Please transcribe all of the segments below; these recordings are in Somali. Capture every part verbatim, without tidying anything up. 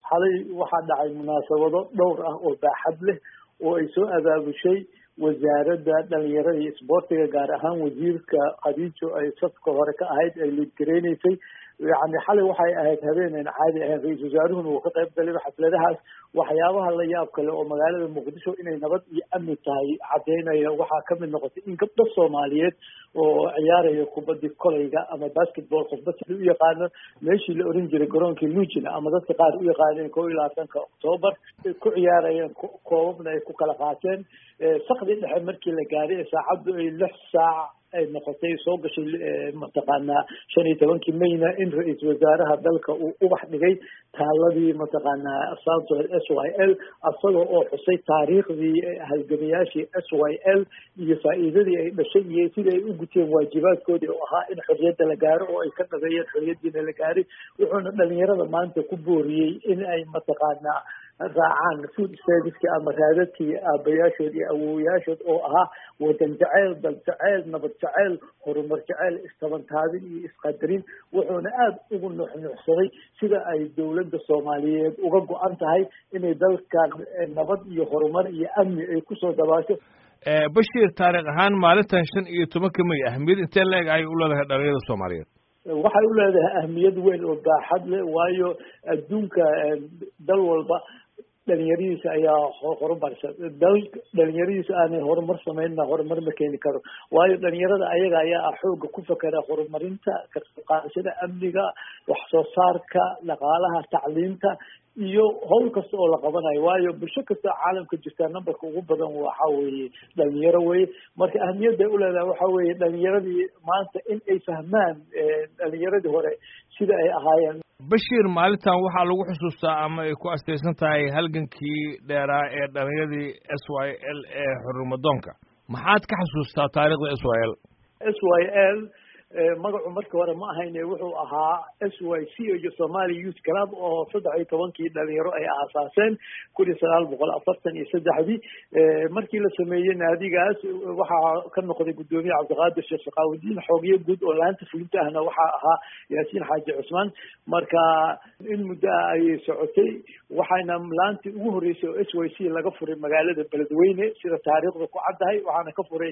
xalay waxaa dhacay munaasabado dhowr ah oo baaxad leh oo ay soo abaabushay wasaaradda dhalinyarada iyo isboortiga gaar ahaan wasiirka khadiijo ay safka hore ka ahayd ay liidgareynaysay yani xalay waxay ahayd habeeneen caadi ahayn ra-iisul wasaaruhuna uu ka qayb galay xafladahaas waxyaabaha la yaab kale oo magaalada muqdisho inay nabad iyo amni tahay caddeynaya waxaa kamid noqotay in gabdho soomaaliyeed oo ciyaaraya kubadii kolayga ama basketball qofba sida u yaqaano meeshii la oran jiray garoonkii lugina ama dadka qaar u yaqaaneen kow iyo labaatanka octoobar ku ciyaarayeen koobabna ay ku kala qaateen sakdii dhexe markii la gaaray saacaddu ay lix saac ay noqotay soo gashay mataqaanaa shan iyo tobankii mayna in ra-iisul wasaaraha dalka uu ubax dhigay taaladii mataqaanaa santo s y l asagoo oo xusay taariikhdii halgamayaashii s y l iyo faa'iidadii ay dhashay iyo sidai ay u guteen waajibaadkoodii oo ahaa in xorriyadda la gaaro oo ay ka dhabeeyeen xorriyaddiina la gaaray wuxuuna dhalinyarada maanta ku booriyey in ay mataqaanaa raacaan food serviceki ama raadadkii aabayaashood iyo awowayaashood oo ahaa wadan jaceyl dal jaceyl nabad jaceyl horumar jaceyl istabantaabin iyo isqadarin wuxuuna aada ugu nuxnuxsaday sida ay dowladda soomaaliyeed uga go-an tahay inay dalkan nabad iyo horumar iyo amni ay kusoo dabaasho bashir taarikh ahaan maalintan shan iyo tobanka may ahmiyad intee la-eg ay u leedahay dhalinyarada soomaaliyeed waxay u leedahay ahmiyad weyn oo baaxad leh waayo adduunka dal walba dhalinyaradiisa ayaa horumarsan dal dhalinyaradiisa aanay horumar sameynna horumar ma keeni karo waayo dhalinyarada ayaga ayaa ah xooga ku fakera horumarinta ka qaadashada amniga wax soo saarka dhaqaalaha tacliinta iyo howl kasta oo la qabanayo waayo bulsho kasta caalamka jirtaa numberka ugu badan waxa weeye dhalinyaro weye marka ahmiyadda ay uleedahay waxa weeye dhalinyaradii maanta in ay fahmaan dhalinyaradii hore sida ay ahaayeen bashir maalintan waxaa lagu xusuustaa ama ay ku astaysan tahay halgankii dheeraa ee dhalinyaradii s y l ee xurnimadoonka maxaad ka xasuustaa taariikhda s y l s y l magacu markii hore ma ahayne wuxuu ahaa s y c iyo somali youth club oo saddex iyo tobankii dhalinyaro ay aasaaseen kun iyo sagaal boqol afartan iyo saddexdii markii la sameeyey naadigaas waxaa ka noqday guddoomiye cabdiqaadir sheekh shaqaawudiin xoogiye guud oo laanta fulinta ahna waxaa ahaa yaasiin xaaji cusmaan marka in muddo ah ayay socotay waxayna laantii ugu horreysay oo s y c laga furay magaalada beledweyne sida taariikhda ku caddahay waxaana ka furay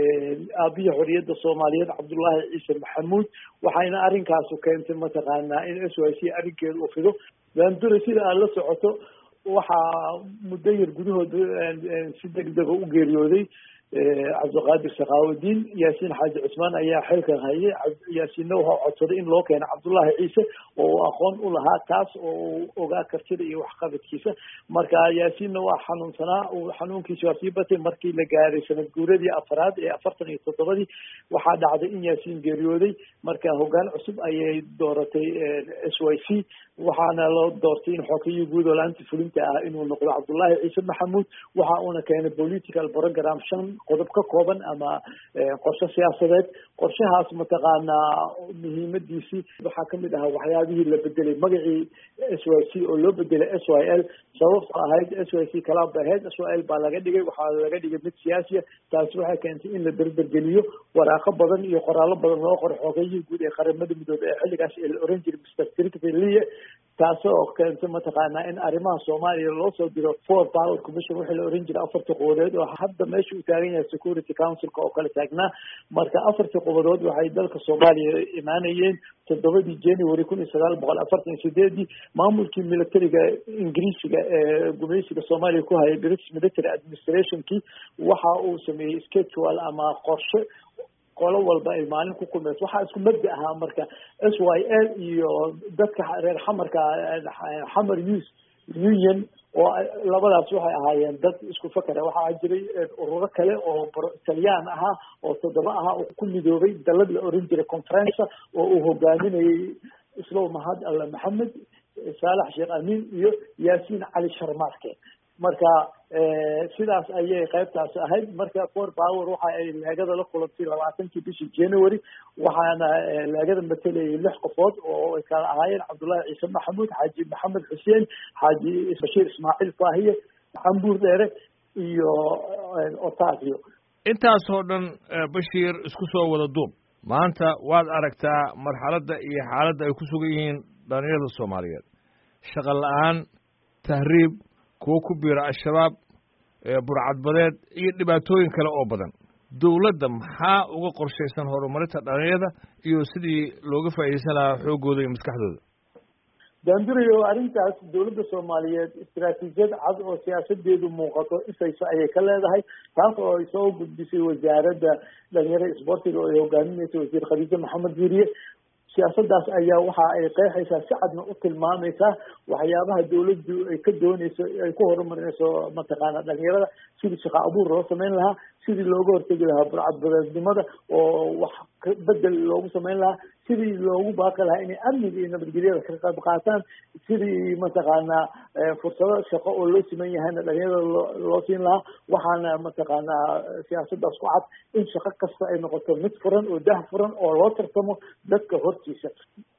aabiya xorriyadda soomaaliyeed cabdullaahi maxamuud waxayna arrinkaasu keentay mataqaanaa in s y c arrinkeeda uu fido daandure sida aad la socoto waxaa muddo yar gudahood si degdega u geeriyooday cabdiqaadir shaqaawudiin yaasiin xaaji cusmaan ayaa xilkan hayay yaasiinna waxaa codsaday in loo keeno cabdullaahi ciise oo uu aqoon u lahaa taas oo uu ogaa kartida iyo waxqabadkiisa marka yaasiinna waa xanuunsanaa xanuunkiisi waa sii batay markii la gaaray sanad guuradii afaraad ee afartan iyo toddobadii waxaa dhacday in yaasiin geeriyooday marka hoggaan cusub ayay dooratay s y c waxaana loo doortay in xogiyii guud oo laanta fulinta ah inuu noqdo cabdullaahi ciise maxamuud waxa uuna keenay political program shan qodob ka kooban ama qorshe siyaasadeed qorshahaas mataqaanaa muhiimadiisii waxaa kamid ahaa waxyaabihii la bedelay magacii s y c oo loo bedelay s y l sababta ahayd s y c kalaab ahayd s y l baa laga dhigay waxaa laga dhigay mid siyaasiya taasi waxay keentay in la derdergeliyo waraaqo badan iyo qoraallo badan loo qoro xoogayihii guud ee qaramada midoobey ee xilligaas ee la oran jiray mister tricveliye taasoo keentay mataqaanaa in arrimaha soomaaliya loo soo diro four power commission wixii la oran jiray afartii qubadood oo hadda meesha uu taagan yahay security councilka oo kale taagnaa marka afartii qubadood waxay dalka soomaaliya imaanayeen toddobadii january kun iyo sagaal boqol afartan iyo sideedii maamulkii militariga ingiriisiga ee gumaysiga soomaaliya ku hayay british military administrationkii waxa uu sameeyey schedule ama qorshe qolo walba ay maalin ku kulmayso waxaa isku mabda ahaa marka s y l iyo dadka reer xamarka xamar youth union oo labadaas waxay ahaayeen dad isku fakera waxaa jiray ururo kale oo talyaan ahaa oo toddoba ahaa oo ku midoobay dalad la oran jiray conference oo uu hogaaminayay islow mahad alla maxamed saalax sheekh amiin iyo yaasiin cali sharmaarke marka sidaas ayay qaybtaas ahayd marka for power waxa ay leegada la kulantay labaatankii bishii january waxaana leegada matalayay lix qofood oo ay kala ahaayeen cabdullaahi ciise maxamuud xaaji maxamed xuseen xaaji bashiir ismaaciil faahiye cambuur dheere iyo otavio intaasoo dhan bashiir isku soo wada duub maanta waad aragtaa marxaladda iyo xaaladda ay ku sugan yihiin dhalinyarada soomaaliyeed shaqo la-aan tahriib kuwo ku biira al-shabaab burcadbadeed iyo dhibaatooyin kale oo badan dowladda maxaa uga qorshaysan horumarinta dhalinyarada iyo sidii looga faa'iidaysan lahaa xooggooda iyo maskaxdooda daandurayo arrintaas dowladda soomaaliyeed istaraatiijiyad cad oo siyaasadeedu muuqato ifaysa ayay ka leedahay taas oo ay soo gudbisay wasaaradda dhalinyarada isboortiga oo ay hogaaminaysa wasiir khadiijo maxamed diiriye siyaasadaas ayaa waxa ay qeexaysaa si cadna u tilmaamaysaa waxyaabaha dowladdu ay ka doonayso ay ku horumarinayso mataqaana dhalinyarada sidii shaqo abuur loo samayn lahaa sidii looga hortegi lahaa burcadbadeednimada oo wax bedel loogu samayn lahaa sidii loogu baaqi lahaa inay amniga iyo nabadgelyada ka qayb qaataan sidii mataqaanaa fursado shaqo oo loo siman yahayna dhalinyarada loo loo siin lahaa waxaana mataqaanaa siyaasadaas ku cad in shaqo kasta ay noqoto mid furan oo dah furan oo loo tartamo dadka hortiisa